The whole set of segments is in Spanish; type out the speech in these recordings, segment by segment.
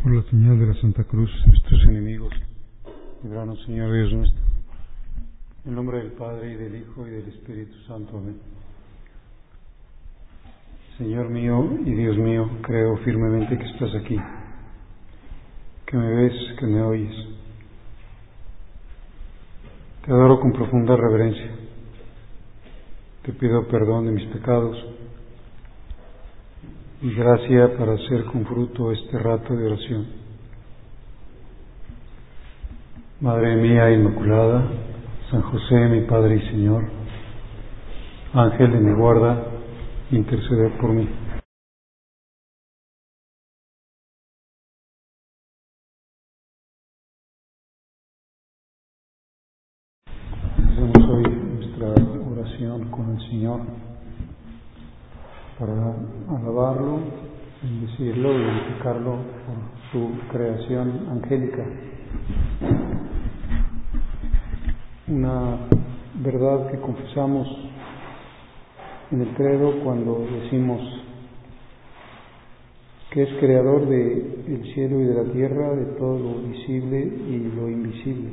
Por la señal de la Santa Cruz, nuestros enemigos, líbranos, Señor Dios nuestro. En nombre del Padre, y del Hijo, y del Espíritu Santo. Amén. Señor mío y Dios mío, creo firmemente que estás aquí, que me ves, que me oyes. Te adoro con profunda reverencia. Te pido perdón de mis pecados y gracia para hacer con fruto este rato de oración. Madre mía Inmaculada, San José, mi Padre y Señor, Ángel de mi guarda, intercede por mí. Hacemos hoy nuestra oración con el Señor para alabarlo, bendecirlo y glorificarlo por su creación angélica. Una verdad que confesamos en el credo cuando decimos que es creador del cielo y de la tierra, de todo lo visible y lo invisible.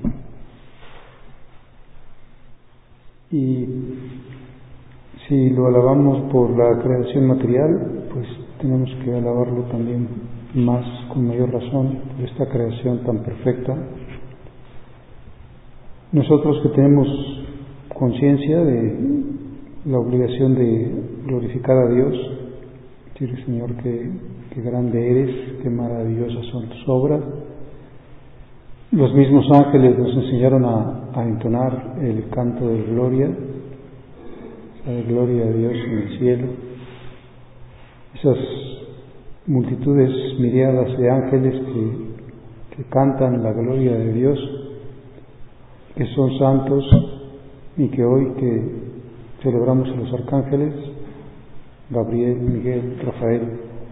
Y si lo alabamos por la creación material, pues tenemos que alabarlo también más, con mayor razón, por esta creación tan perfecta. Nosotros que tenemos conciencia de la obligación de glorificar a Dios, decir, Señor, qué grande eres, qué maravillosas son tus obras. Los mismos ángeles nos enseñaron a entonar el canto de gloria, de gloria a Dios en el cielo. Esas multitudes miriadas de ángeles que cantan la gloria de Dios, que son santos, y que hoy que celebramos a los arcángeles, Gabriel, Miguel, Rafael,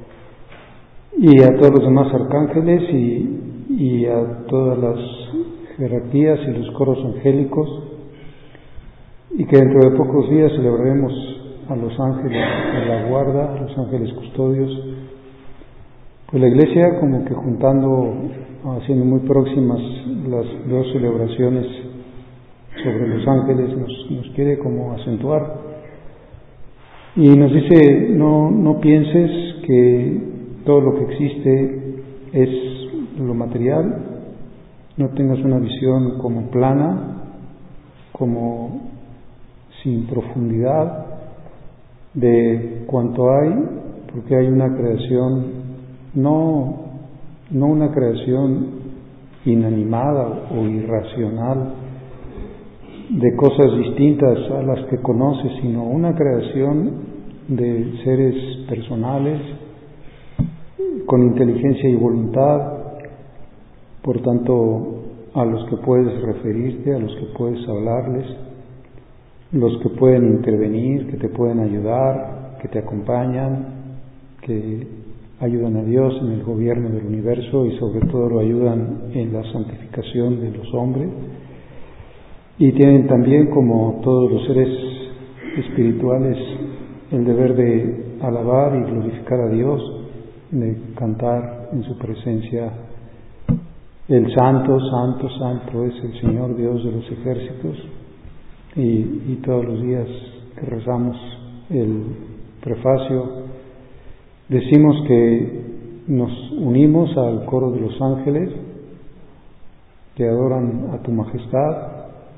y a todos los demás arcángeles y a todas las jerarquías y los coros angélicos, y que dentro de pocos días celebraremos a los ángeles de la guarda, a los ángeles custodios. Pues la Iglesia, como que haciendo muy próximas las dos celebraciones sobre los ángeles, nos quiere como acentuar y nos dice: no pienses que todo lo que existe es lo material, no tengas una visión como plana, como sin profundidad de cuanto hay, porque hay una creación, no una creación inanimada o irracional de cosas distintas a las que conoces, sino una creación de seres personales con inteligencia y voluntad, por tanto a los que puedes referirte, a los que puedes hablarles, los que pueden intervenir, que te pueden ayudar, que te acompañan, que ayudan a Dios en el gobierno del universo y sobre todo lo ayudan en la santificación de los hombres. Y tienen también, como todos los seres espirituales, el deber de alabar y glorificar a Dios, de cantar en su presencia: el Santo, Santo, Santo es el Señor Dios de los ejércitos. Y todos los días que rezamos el prefacio decimos que nos unimos al coro de los ángeles que adoran a tu majestad,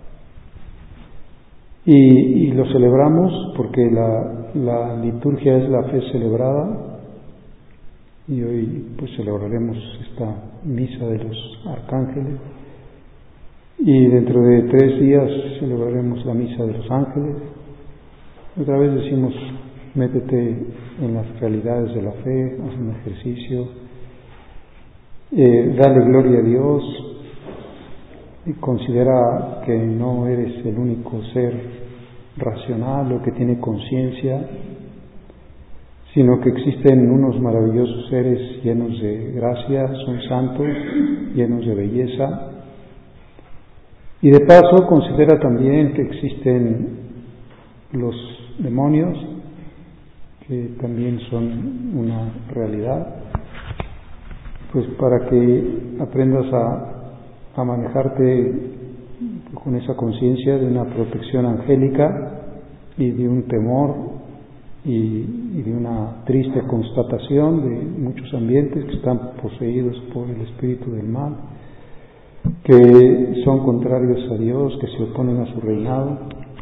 y lo celebramos porque la liturgia es la fe celebrada, y hoy pues celebraremos esta misa de los arcángeles, y dentro de 3 días celebraremos la misa de los ángeles. Otra vez decimos: métete en las realidades de la fe, haz un ejercicio, dale gloria a Dios, y considera que no eres el único ser racional o que tiene conciencia, sino que existen unos maravillosos seres llenos de gracia, son santos, llenos de belleza. Y de paso considera también que existen los demonios, que también son una realidad, pues para que aprendas a manejarte con esa conciencia de una protección angélica y de un temor y de una triste constatación de muchos ambientes que están poseídos por el espíritu del mal, que son contrarios a Dios, que se oponen a su reinado.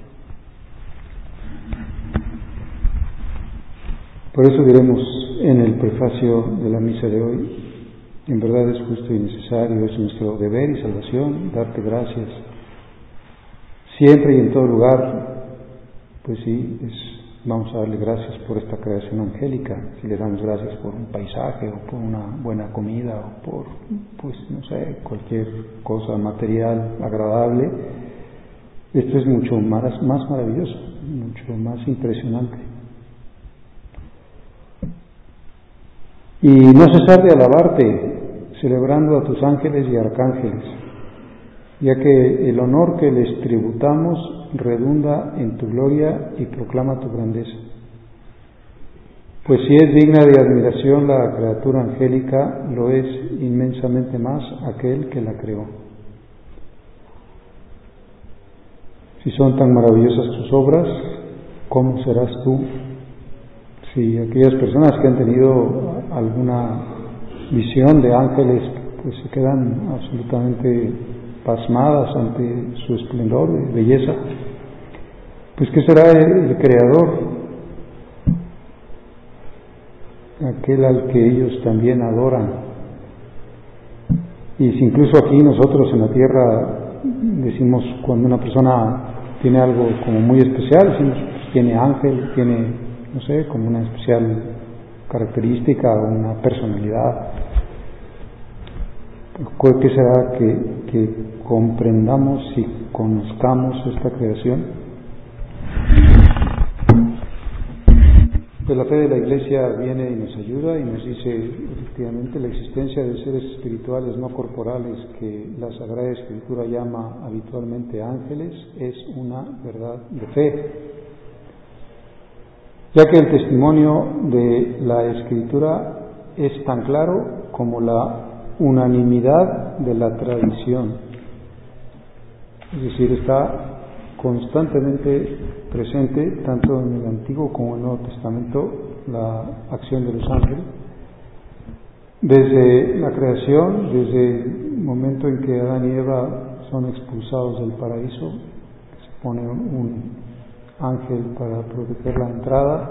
Por eso diremos en el prefacio de la misa de hoy: en verdad es justo y necesario, es nuestro deber y salvación darte gracias. Siempre y en todo lugar, pues sí, vamos a darle gracias por esta creación angélica. Si le damos gracias por un paisaje o por una buena comida o por, pues no sé, cualquier cosa material agradable, esto es mucho más maravilloso, mucho más impresionante. Y no cesar de alabarte, celebrando a tus ángeles y arcángeles, ya que el honor que les tributamos redunda en tu gloria y proclama tu grandeza. Pues si es digna de admiración la criatura angélica, lo es inmensamente más aquel que la creó. Si son tan maravillosas tus obras, ¿cómo serás tú? Si aquellas personas que han tenido alguna visión de ángeles, pues se quedan absolutamente pasmadas ante su esplendor y belleza, pues ¿qué será el Creador? Aquel al que ellos también adoran. Y si incluso aquí nosotros en la tierra decimos, cuando una persona tiene algo como muy especial, decimos, pues, tiene ángel, tiene, no sé, como una especial característica o una personalidad. ¿Qué será que comprendamos y conozcamos esta creación? Pues la fe de la Iglesia viene y nos ayuda y nos dice efectivamente la existencia de seres espirituales no corporales que la Sagrada Escritura llama habitualmente ángeles es una verdad de fe, ya que el testimonio de la Escritura es tan claro como la unanimidad de la tradición, es decir, está constantemente presente tanto en el Antiguo como en el Nuevo Testamento la acción de los ángeles, desde la creación, desde el momento en que Adán y Eva son expulsados del paraíso, se pone un ángel para proteger la entrada.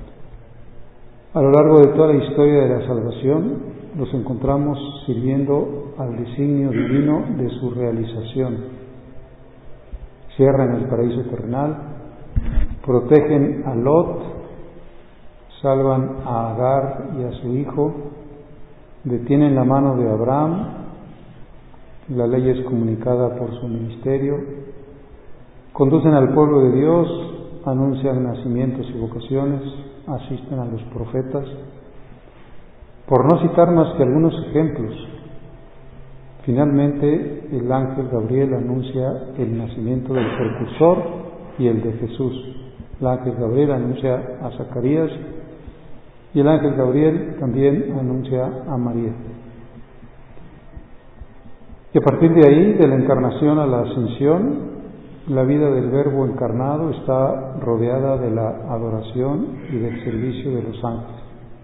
A lo largo de toda la historia de la salvación los encontramos sirviendo al designio divino de su realización. Cierran el paraíso terrenal, protegen a Lot, salvan a Agar y a su hijo, detienen la mano de Abraham, la ley es comunicada por su ministerio, conducen al pueblo de Dios, anuncian nacimientos y vocaciones, asisten a los profetas, por no citar más que algunos ejemplos. Finalmente, el ángel Gabriel anuncia el nacimiento del precursor y el de Jesús. El ángel Gabriel anuncia a Zacarías y el ángel Gabriel también anuncia a María. Y a partir de ahí, de la encarnación a la ascensión, la vida del Verbo encarnado está rodeada de la adoración y del servicio de los ángeles.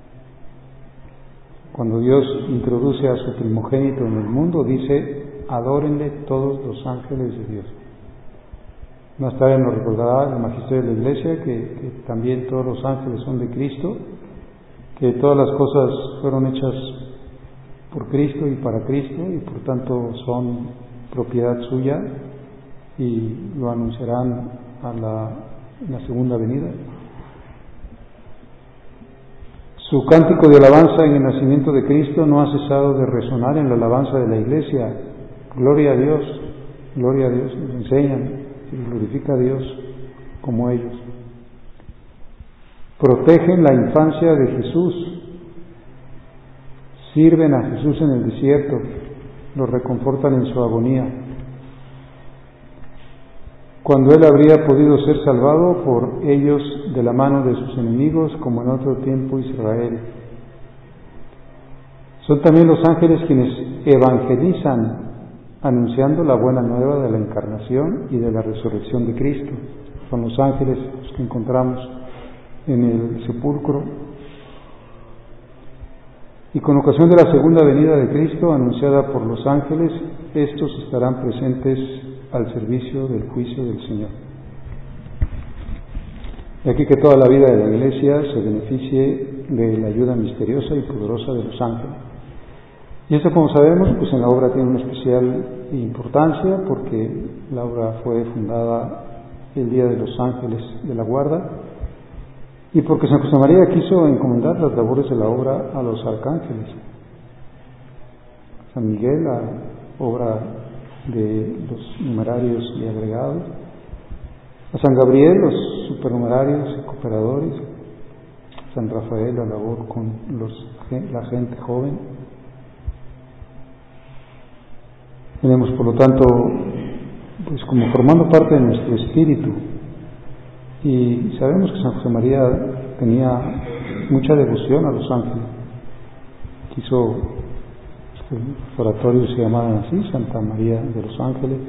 Cuando Dios introduce a su primogénito en el mundo, dice: adórenle todos los ángeles de Dios. Más tarde nos recordará el magisterio de la Iglesia que también todos los ángeles son de Cristo, que todas las cosas fueron hechas por Cristo y para Cristo y por tanto son propiedad suya y lo anunciarán en la segunda venida. Su cántico de alabanza en el nacimiento de Cristo no ha cesado de resonar en la alabanza de la Iglesia. Gloria a Dios, nos enseñan y glorifica a Dios como ellos. Protegen la infancia de Jesús, sirven a Jesús en el desierto, lo reconfortan en su agonía. Cuando Él habría podido ser salvado por ellos de la mano de sus enemigos, como en otro tiempo Israel. Son también los ángeles quienes evangelizan, anunciando la buena nueva de la encarnación y de la resurrección de Cristo. Son los ángeles los que encontramos en el sepulcro. Y con ocasión de la segunda venida de Cristo, anunciada por los ángeles, estos estarán presentes al servicio del juicio del Señor. De aquí que toda la vida de la Iglesia se beneficie de la ayuda misteriosa y poderosa de los ángeles. Y esto, como sabemos, pues en la obra tiene una especial importancia, porque la obra fue fundada el Día de los Ángeles de la Guarda, y porque San José María quiso encomendar las labores de la obra a los arcángeles. San Miguel, la obra de los numerarios y agregados; a San Gabriel, los supernumerarios y cooperadores; San Rafael, la labor con la gente joven. Tenemos, por lo tanto, pues como formando parte de nuestro espíritu. Y sabemos que San José María tenía mucha devoción a los ángeles. Quiso que los oratorios se llamaran así, Santa María de los Ángeles,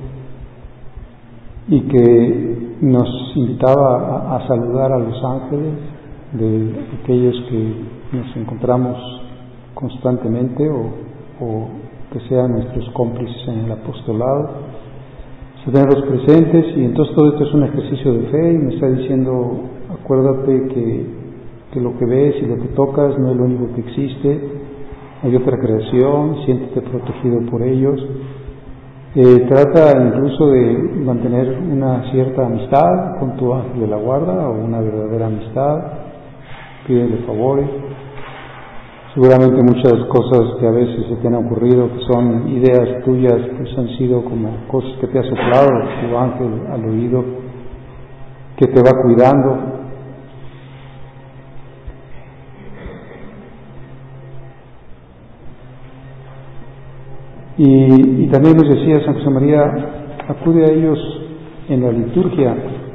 y que nos invitaba a saludar a los ángeles, de aquellos que nos encontramos constantemente o que sean nuestros cómplices en el apostolado, tenerlos presentes. Y entonces todo esto es un ejercicio de fe, y me está diciendo: acuérdate que lo que ves y lo que tocas no es lo único que existe, hay otra creación, siéntete protegido por ellos. Trata incluso de mantener una cierta amistad con tu ángel de la guarda, o una verdadera amistad. Pídele favores. Seguramente muchas cosas que a veces se te han ocurrido, que son ideas tuyas, pues han sido como cosas que te ha soplado tu ángel al oído, que te va cuidando. Y también nos decía San José María: acude a ellos en la liturgia.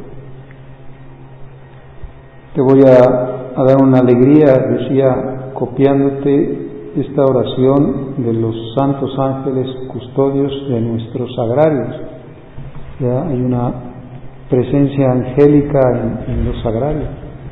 Te voy a dar una alegría, decía, copiándote esta oración de los santos ángeles custodios de nuestros sagrarios. Ya hay una presencia angélica en los sagrarios.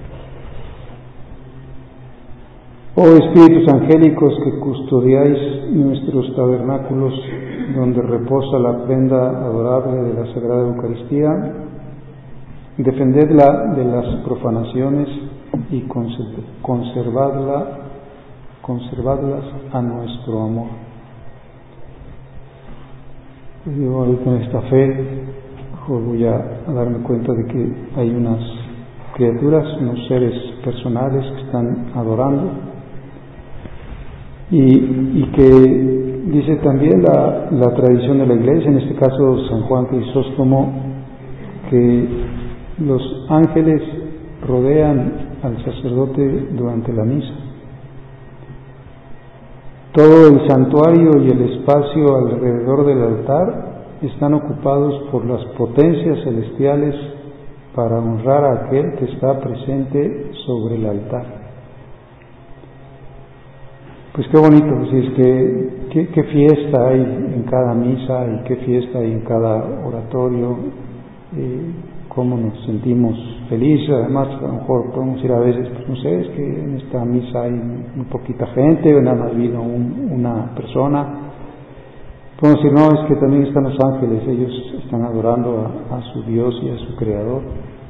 Oh espíritus angélicos que custodiáis nuestros tabernáculos, donde reposa la prenda adorable de la Sagrada Eucaristía, defendedla de las profanaciones y conservadlas a nuestro amor. Yo ahorita en esta fe voy a darme cuenta de que hay unas criaturas, unos seres personales que están adorando, y que dice también la tradición de la Iglesia, en este caso San Juan Crisóstomo, que los ángeles rodean al sacerdote durante la misa. Todo el santuario y el espacio alrededor del altar están ocupados por las potencias celestiales para honrar a aquel que está presente sobre el altar. Pues qué bonito, pues es que qué fiesta hay en cada misa, y qué fiesta hay en cada oratorio, cómo nos sentimos felices. Además, a lo mejor podemos ir a veces, pues no sé, es que en esta misa hay muy poquita gente, o nada más vino una persona. Podemos decir: no, es que también están los ángeles, ellos están adorando a su Dios y a su Creador.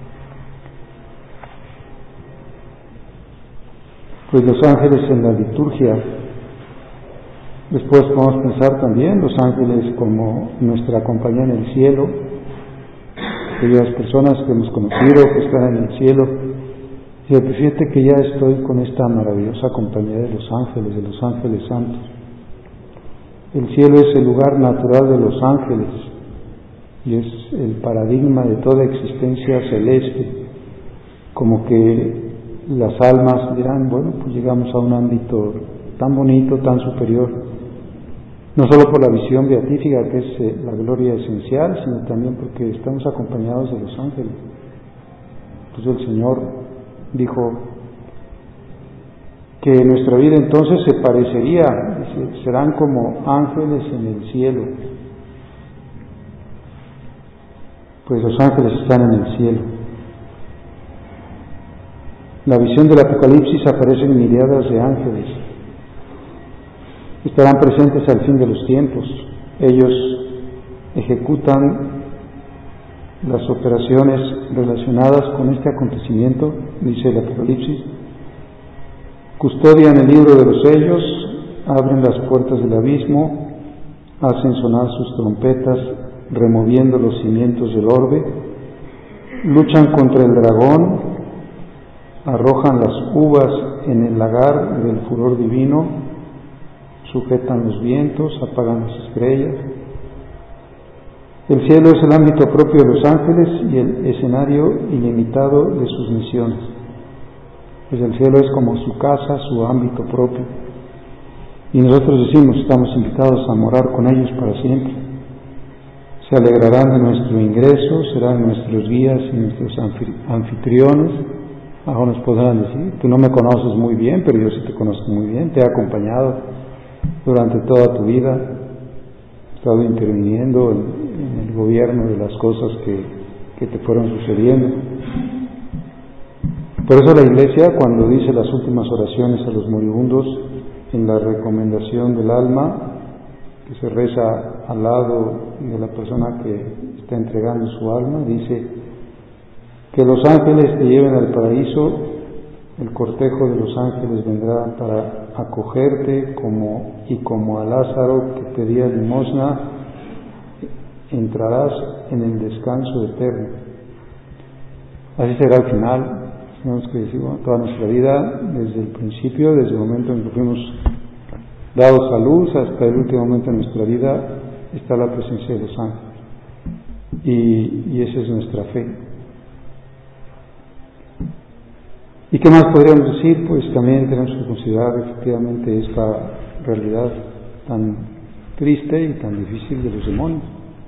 Pues los ángeles en la liturgia. Después podemos pensar también los ángeles como nuestra compañía en el cielo, aquellas personas que hemos conocido, que están en el cielo. Y fíjate que ya estoy con esta maravillosa compañía de los ángeles santos. El cielo es el lugar natural de los ángeles, y es el paradigma de toda existencia celeste. Como que las almas dirán: bueno, pues llegamos a un ámbito tan bonito, tan superior, no solo por la visión beatífica, que es la gloria esencial, sino también porque estamos acompañados de los ángeles. Entonces el Señor dijo: que nuestra vida entonces se parecería, serán como ángeles en el cielo. Pues los ángeles están en el cielo. La visión del Apocalipsis aparecen miriadas de ángeles. Estarán presentes al fin de los tiempos. Ellos ejecutan las operaciones relacionadas con este acontecimiento, dice el Apocalipsis. Custodian el libro de los sellos, abren las puertas del abismo, hacen sonar sus trompetas, removiendo los cimientos del orbe, luchan contra el dragón, arrojan las uvas en el lagar del furor divino, sujetan los vientos, apagan las estrellas. El cielo es el ámbito propio de los ángeles y el escenario ilimitado de sus misiones. Pues el cielo es como su casa, su ámbito propio. Y nosotros decimos, estamos invitados a morar con ellos para siempre. Se alegrarán de nuestro ingreso, serán nuestros guías y nuestros anfitriones. Ahora nos podrán decir, tú no me conoces muy bien, pero yo sí te conozco muy bien, te he acompañado durante toda tu vida, he estado interviniendo en el gobierno de las cosas que te fueron sucediendo. Por eso la Iglesia, cuando dice las últimas oraciones a los moribundos, en la recomendación del alma, que se reza al lado de la persona que está entregando su alma, dice que los ángeles te lleven al paraíso, el cortejo de los ángeles vendrá para acogerte como a Lázaro que pedía limosna, entrarás en el descanso eterno. Así será al final. Tenemos que decir, toda nuestra vida, desde el principio, desde el momento en que fuimos dados a luz hasta el último momento de nuestra vida, está la presencia de los ángeles. Y esa es nuestra fe. ¿Y qué más podríamos decir? Pues también tenemos que considerar efectivamente esta realidad tan triste y tan difícil de los demonios.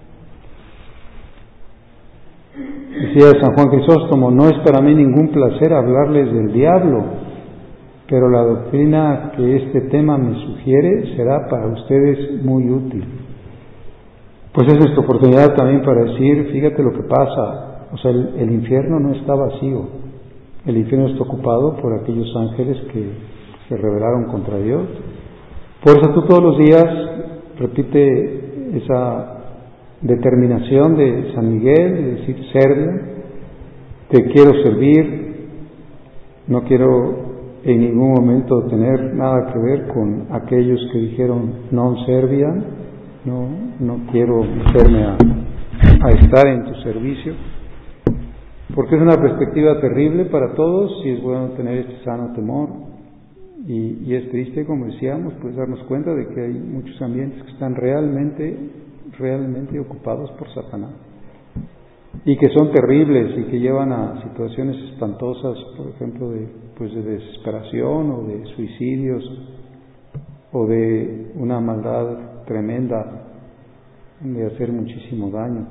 Decía San Juan Crisóstomo, no es para mí ningún placer hablarles del diablo, pero la doctrina que este tema me sugiere será para ustedes muy útil. Pues es nuestra oportunidad también para decir, fíjate lo que pasa, o sea, el infierno no está vacío, el infierno está ocupado por aquellos ángeles que se rebelaron contra Dios. Por eso tú todos los días repite esa determinación de San Miguel, de decir, serve, te quiero servir, no quiero en ningún momento tener nada que ver con aquellos que dijeron non serviam, no quiero meterme a estar en tu servicio, porque es una perspectiva terrible para todos y es bueno tener este sano temor. Y es triste, como decíamos, pues darnos cuenta de que hay muchos ambientes que están realmente ocupados por Satanás y que son terribles y que llevan a situaciones espantosas, por ejemplo, de desesperación o de suicidios o de una maldad tremenda de hacer muchísimo daño.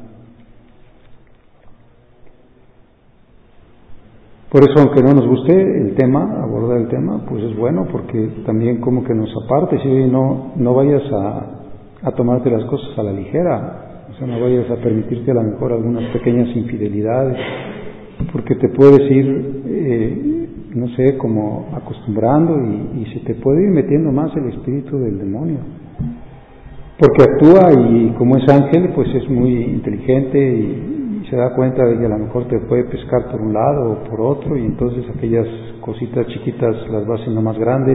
Por eso, aunque no nos guste el tema, abordar el tema, pues es bueno, porque también como que nos aparta y si no vayas a tomarte las cosas a la ligera, o sea, no vayas a permitirte a lo mejor algunas pequeñas infidelidades, porque te puedes ir, no sé, como acostumbrando y se te puede ir metiendo más el espíritu del demonio, porque actúa y como es ángel, pues es muy inteligente y se da cuenta de que a lo mejor te puede pescar por un lado o por otro y entonces aquellas cositas chiquitas las va haciendo más grandes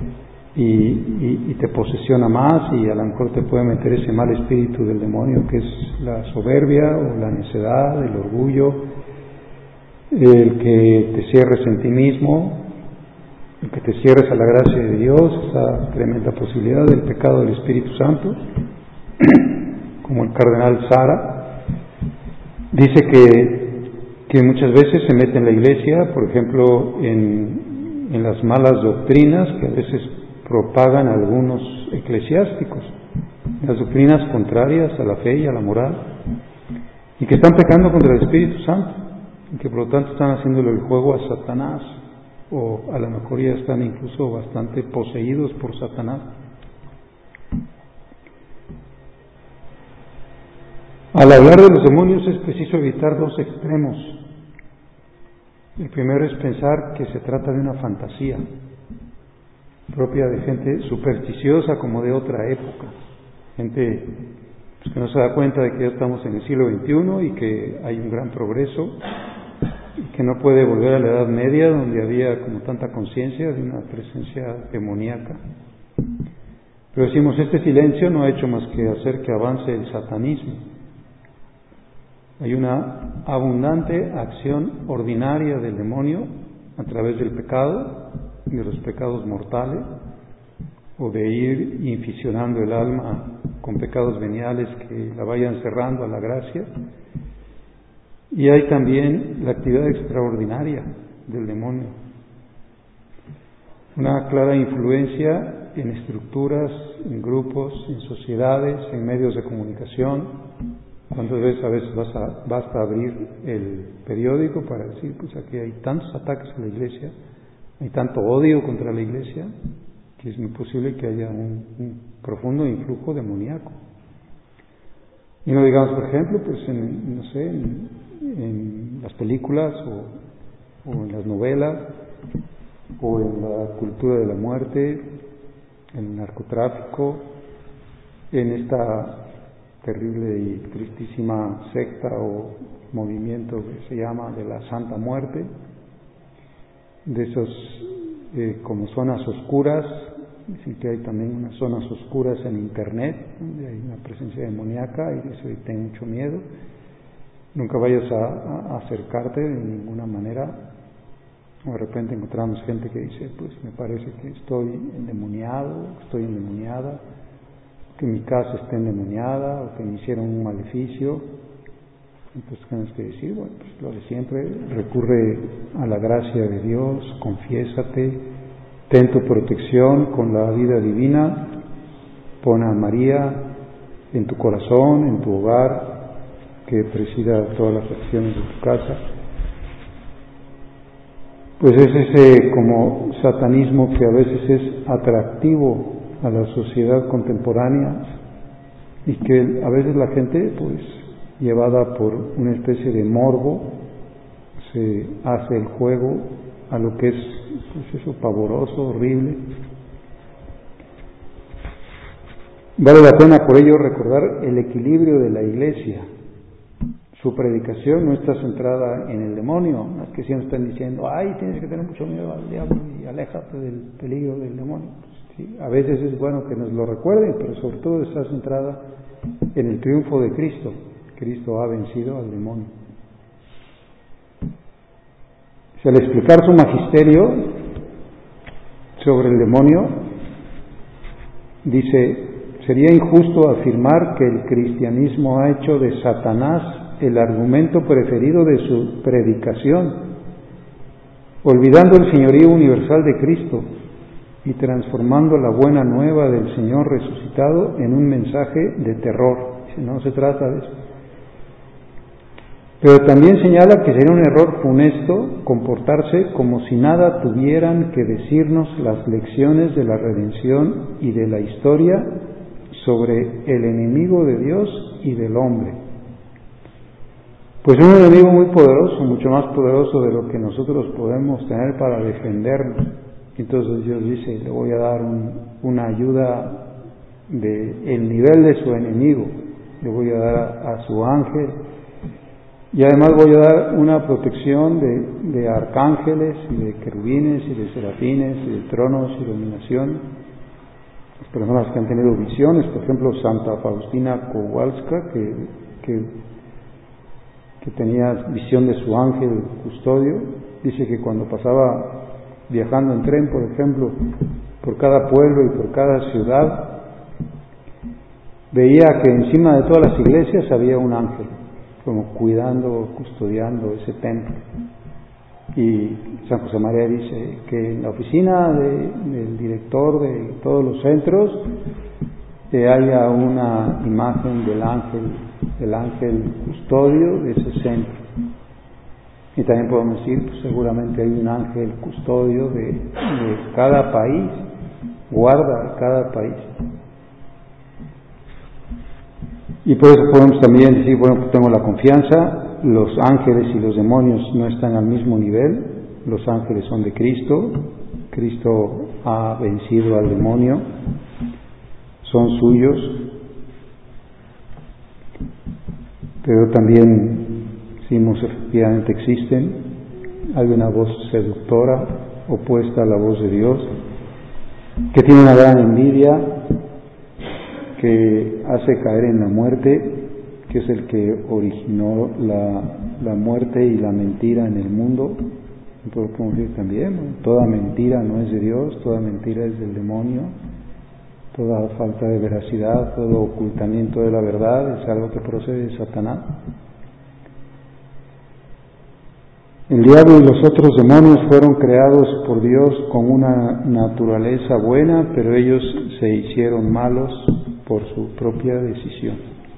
y te posesiona más y a lo mejor te puede meter ese mal espíritu del demonio que es la soberbia o la necedad, el orgullo, el que te cierres en ti mismo, el que te cierres a la gracia de Dios, esa tremenda posibilidad del pecado del Espíritu Santo, como el cardenal Sara. Dice que muchas veces se mete en la Iglesia, por ejemplo, en las malas doctrinas que a veces propagan algunos eclesiásticos, las doctrinas contrarias a la fe y a la moral, y que están pecando contra el Espíritu Santo, y que por lo tanto están haciéndole el juego a Satanás. o a lo mejor ya están incluso bastante poseídos por Satanás. Al hablar de los demonios es preciso evitar dos extremos. El primero es pensar que se trata de una fantasía propia de gente supersticiosa como de otra época, gente que no se da cuenta de que ya estamos en el siglo XXI y que hay un gran progreso y que no puede volver a la Edad Media, donde había como tanta conciencia de una presencia demoníaca. Pero decimos, este silencio no ha hecho más que hacer que avance el satanismo. Hay una abundante acción ordinaria del demonio a través del pecado, de los pecados mortales, o de ir inficionando el alma con pecados veniales que la vayan cerrando a la gracia. Y hay también la actividad extraordinaria del demonio, una clara influencia en estructuras, en grupos, en sociedades, en medios de comunicación. ¿Cuántas veces a veces basta abrir el periódico para decir, pues aquí hay tantos ataques a la Iglesia, hay tanto odio contra la Iglesia, que es muy posible que haya un profundo influjo demoníaco? Y no digamos, por ejemplo, pues en las películas o en las novelas o en la cultura de la muerte, en el narcotráfico, en esta terrible y tristísima secta o movimiento que se llama de la Santa Muerte, de esos como zonas oscuras. Dicen que hay también unas zonas oscuras en Internet, donde hay una presencia demoníaca, y eso ten mucho miedo. Nunca vayas a acercarte de ninguna manera. O de repente encontramos gente que dice, pues me parece que estoy endemoniado, estoy endemoniada, que mi casa está endemoniada, o que me hicieron un maleficio. Entonces tienes que decir, bueno, pues lo de siempre, recurre a la gracia de Dios, confiésate, ten tu protección con la vida divina, pon a María en tu corazón, en tu hogar, que presida todas las acciones de tu casa. Pues es ese como satanismo que a veces es atractivo a la sociedad contemporánea y que a veces la gente, pues llevada por una especie de morbo, se hace el juego a lo que es, pues eso, pavoroso, horrible. Vale la pena por ello recordar el equilibrio de la Iglesia. Su predicación no está centrada en el demonio, no es que siempre están diciendo, ay, tienes que tener mucho miedo al diablo y aléjate del peligro del demonio. Sí, a veces es bueno que nos lo recuerden, pero sobre todo está centrada en el triunfo de Cristo. Cristo ha vencido al demonio. Si al explicar su magisterio sobre el demonio, dice, sería injusto afirmar que el cristianismo ha hecho de Satanás el argumento preferido de su predicación, olvidando el señorío universal de Cristo y transformando la buena nueva del Señor resucitado en un mensaje de terror. No se trata de eso. Pero también señala que sería un error funesto comportarse como si nada tuvieran que decirnos las lecciones de la redención y de la historia sobre el enemigo de Dios y del hombre. Pues un enemigo muy poderoso, mucho más poderoso de lo que nosotros podemos tener para defendernos. Entonces Dios dice, le voy a dar una ayuda del nivel de su enemigo, le voy a dar a su ángel, y además voy a dar una protección de arcángeles y de querubines y de serafines y de tronos y dominación. Las personas que han tenido visiones, por ejemplo Santa Faustina Kowalska, que tenía visión de su ángel custodio, dice que cuando pasaba viajando en tren, por ejemplo, por cada pueblo y por cada ciudad, veía que encima de todas las iglesias había un ángel, como cuidando, custodiando ese templo. Y San José María dice que en la oficina del director de todos los centros haya una imagen del ángel custodio de ese centro. Y también podemos decir, pues seguramente hay un ángel custodio de cada país, guarda cada país. Y por eso podemos también decir, bueno, pues tengo la confianza, los ángeles y los demonios no están al mismo nivel, los ángeles son de Cristo, Cristo ha vencido al demonio, son suyos, pero también decimos efectivamente existen, hay una voz seductora opuesta a la voz de Dios, que tiene una gran envidia, que hace caer en la muerte, que es el que originó la muerte y la mentira en el mundo. Entonces podemos decir también, ¿no? Toda mentira no es de Dios, toda mentira es del demonio, toda falta de veracidad, todo ocultamiento de la verdad es algo que procede de Satanás. El diablo y los otros demonios fueron creados por Dios con una naturaleza buena, pero ellos se hicieron malos por su propia decisión.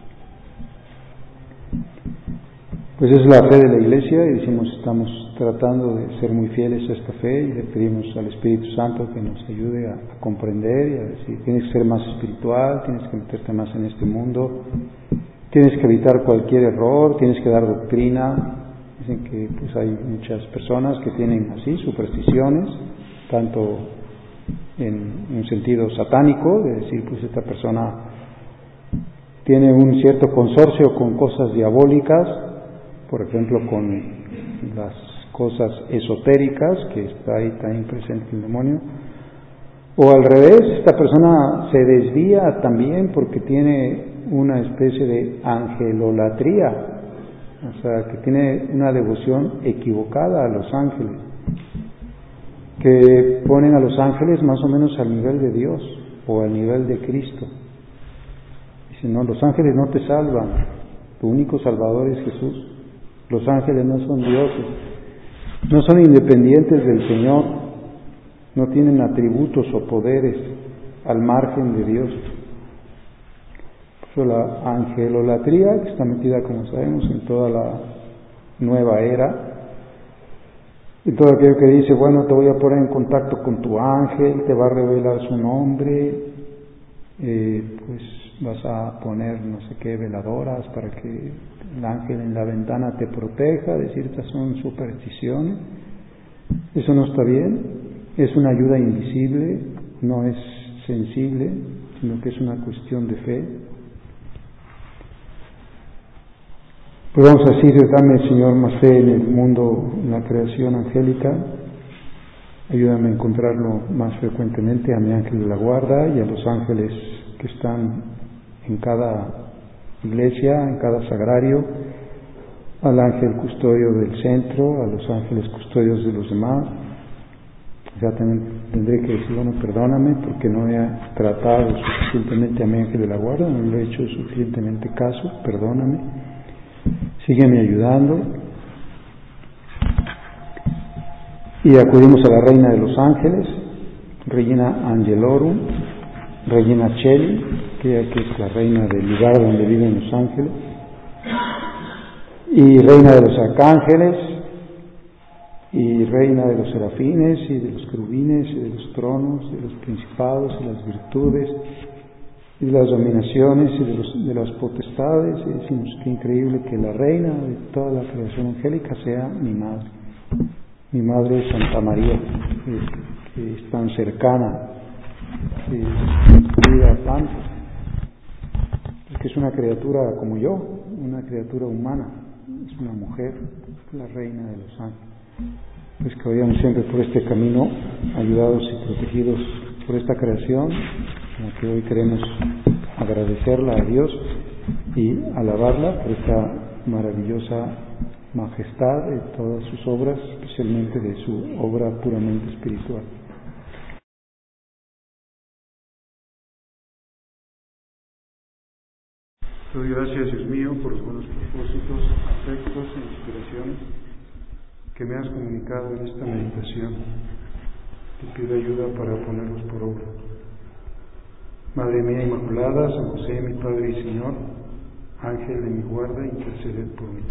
Pues es la fe de la Iglesia y decimos, estamos tratando de ser muy fieles a esta fe y le pedimos al Espíritu Santo que nos ayude a comprender y a decir, tienes que ser más espiritual, tienes que meterte más en este mundo, tienes que evitar cualquier error, tienes que dar doctrina. Dicen que pues hay muchas personas que tienen así supersticiones, tanto en un sentido satánico, de decir, pues esta persona tiene un cierto consorcio con cosas diabólicas, por ejemplo con las cosas esotéricas, que está ahí también presente el demonio, o al revés, esta persona se desvía también porque tiene una especie de angelolatría, o sea, que tiene una devoción equivocada a los ángeles, que ponen a los ángeles más o menos al nivel de Dios o al nivel de Cristo. Dicen, no, los ángeles no te salvan, tu único salvador es Jesús. Los ángeles no son dioses, no son independientes del Señor, no tienen atributos o poderes al margen de Dios. Por eso la angelolatría, que está metida, como sabemos, en toda la nueva era, y todo aquello que dice, bueno, te voy a poner en contacto con tu ángel, te va a revelar su nombre, pues vas a poner no sé qué veladoras para que el ángel en la ventana te proteja, decir, estas son supersticiones. Eso no está bien, es una ayuda invisible, no es sensible, sino que es una cuestión de fe. Pues vamos a decir, dame, Señor, más fe en el mundo, en la creación angélica. Ayúdame a encontrarlo más frecuentemente, a mi ángel de la guarda y a los ángeles que están en cada iglesia, en cada sagrario, al ángel custodio del centro, a los ángeles custodios de los demás. Ya también tendré que decir, bueno, perdóname porque no he tratado suficientemente a mi ángel de la guarda, no le he hecho suficientemente caso, perdóname. Sígueme ayudando. Y acudimos a la Reina de los Ángeles, Regina Angelorum, Regina Coeli, que es la reina del lugar donde viven los ángeles, y Reina de los Arcángeles, y Reina de los Serafines, y de los querubines, y de los tronos, de los principados, y las virtudes, y de las dominaciones, y de las potestades. Y decimos, qué increíble que la reina de toda la creación angélica sea mi madre Santa María, que es tan cercana, que cuida tanto, que es una criatura como yo, una criatura humana, es una mujer, la reina de los ángeles. Pues que vayamos siempre por este camino, ayudados y protegidos por esta creación, en la que hoy queremos agradecerla a Dios y alabarla por esta maravillosa majestad de todas sus obras, especialmente de su obra puramente espiritual. Te doy gracias, Dios mío, por los buenos propósitos, afectos e inspiraciones que me has comunicado en esta meditación. Te pido ayuda para ponerlos por obra. Madre mía Inmaculada, San José, mi Padre y Señor, Ángel de mi guarda, interceded por mí.